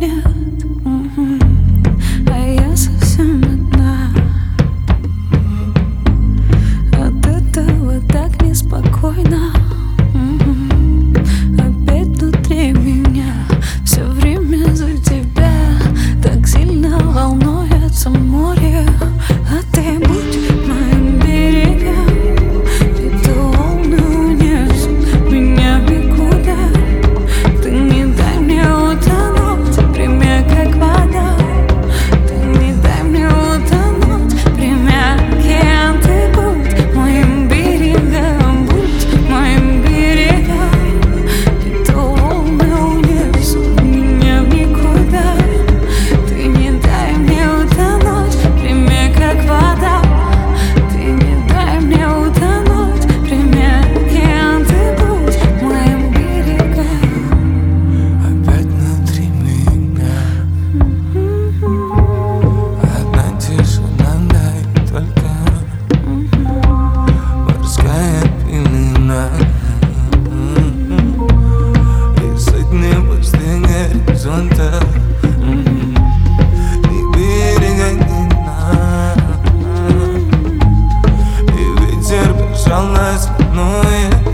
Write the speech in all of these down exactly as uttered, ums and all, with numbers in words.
нет. Мгм. А я совсем одна. От этого так неспокойно. Мгм. Опять внутри меня все время за тебя. Так сильно волнуется море. А ты будь моим берегом, и то волны унесут меня в никуда. Ты не дай мне утонуть, прими как вода. Ты не дай мне утонуть, прими океан. Ты будь моим берегом, будь моим берегом, и то волны унесут меня в никуда. Ты не дай мне утонуть, прими как вода. Ты не дай мне утонуть, прими океан. Ты будь моим берегом. Опять внутри меня одна тишина, дай только морская пелена и сотни пустых горизонтов, и берега ни дна, и ветер безжалостно ноет.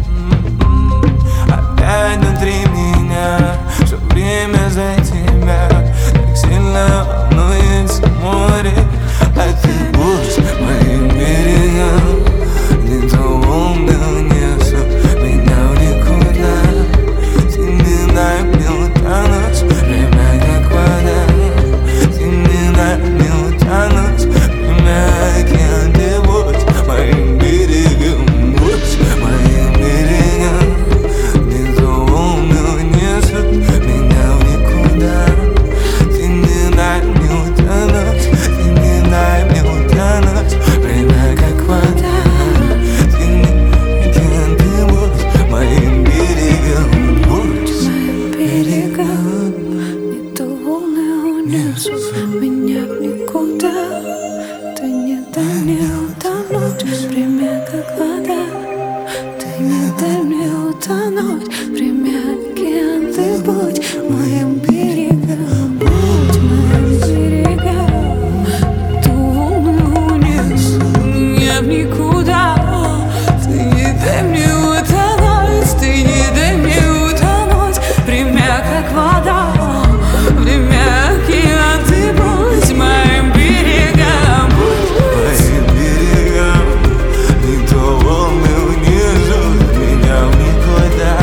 Опять внутри меня все время за тебя. Так сильно волнуется море. А ты будь моим берегом, не то волны унесут меня в никуда. Ты не дай мне утонуть, время как вода. Ты не дай мне утонуть, время океан. Ты будь моим берегом, будь моим берегом, не то волны унесут меня в никуда. Ты не дай мне утонуть, ты не дай мне утонуть, время как вода. Ты не океан, ты будь моим берегом, будь Моим берегом, не то волны унесут меня в никуда. Ты не дай мне утонуть, время как вода. Ты не дай мне утонуть, время океан. Ты будь моим берегом, будь моим берегом. То волны унесут меня в никуда. Ты не дай мне утонуть, ты не дай мне утонуть, время как вода. Время океан. Ты будь моим берегом, будь моим берегом, не то волны унесут меня в никуда.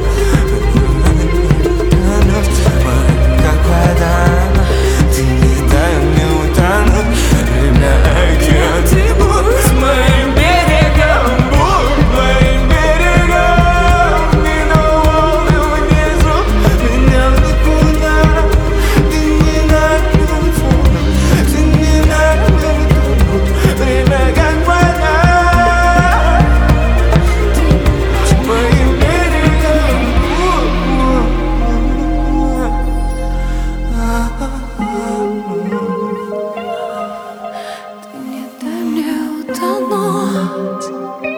Утонуть, как вода. Ты не дай мне утонуть, время океан. Ты будь моим берегом, будь моим берегом, не то волны унесут меня в никуда. Ты не дай мне утонуть, ты не дай мне утонуть, время как вода. Моим берегом, Ты не дай мне утонуть,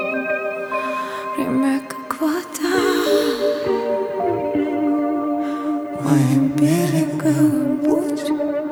время как вода. моим Берегом будь.